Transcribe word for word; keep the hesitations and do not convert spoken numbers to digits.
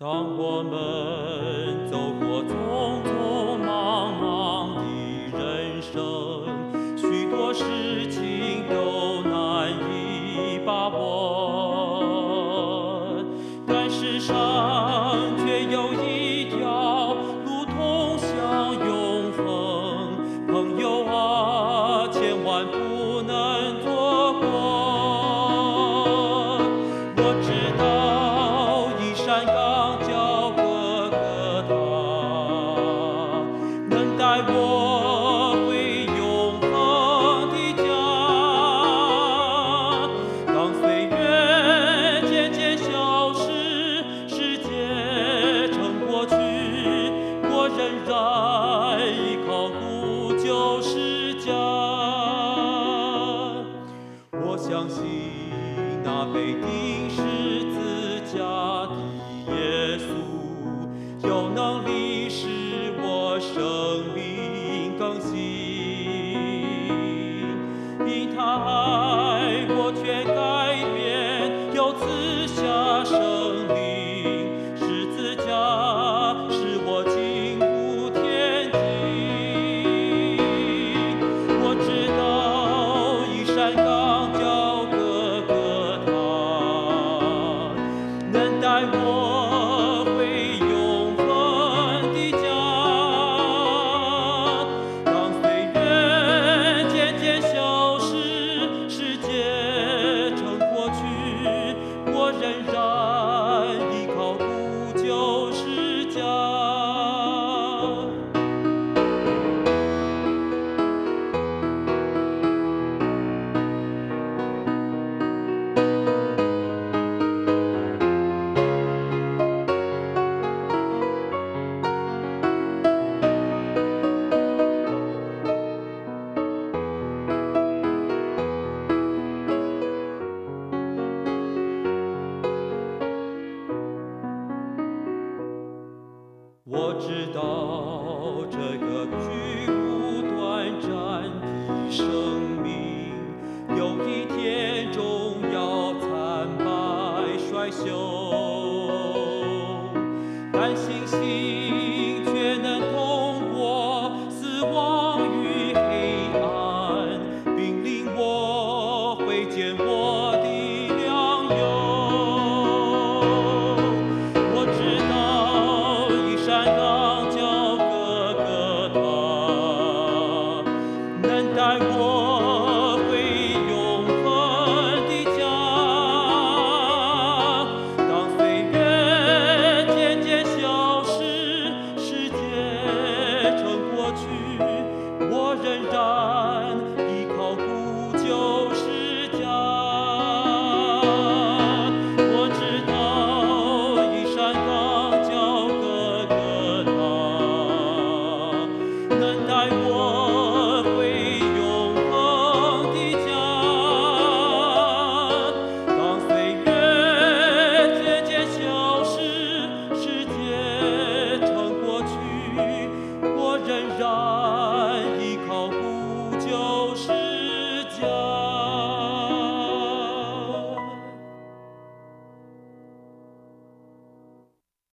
当我们走过匆匆忙忙的人生，许多事情都难以把握，但世上却有一条路通向永恒。朋友啊，千万不能错过。我知道一山岗叫哥哥他，能带我回永恒的家。当岁月渐渐消失，世界成过去，我仍然依靠古旧世家。我相信那被钉十字架的耶稣，有能力使我生命更新。因他爱我全改变，又赐下生灵，十字架使我进入天境。我知道一山岗叫哥哥他，能带我回永恒的家。当岁月渐渐消失，世界成过去，我仍然依靠古旧世家。我知道这个虚无短暂的生命，有一天终要惨败衰朽，但信心